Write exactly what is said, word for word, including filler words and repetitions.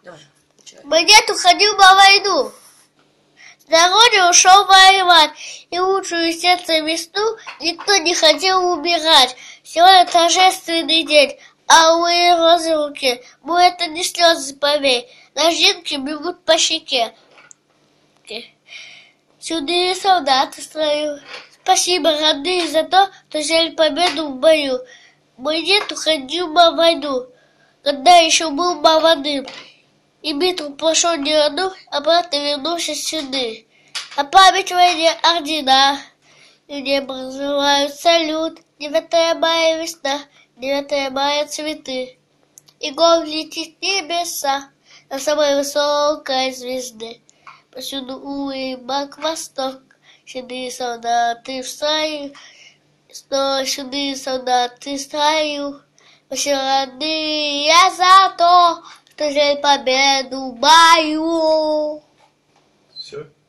Мне уходил на войну. На родину ушел воевать, и лучшую сердце весну никто не хотел умирать. Сегодня торжественный день, алые розы в руке. Но это не слезы, поверь, ножинки бегут по щеке. Чудные солдаты в строю. Спасибо, родные, за то, что взяли победу в бою. Мой дед уходил на войну, когда еще был молодым. И битву прошел не одну, обратно вернулся сюда. А память войне ордена. И небо разрывают салют. девятое мая весна, девятое мая цветы. И гол летит в небеса на самой высокой звезды. Повсюду улыбок восток. Седые солдаты в строю. Снова седые солдаты в строю. Все родные за то, что взяли победу в бою. Все?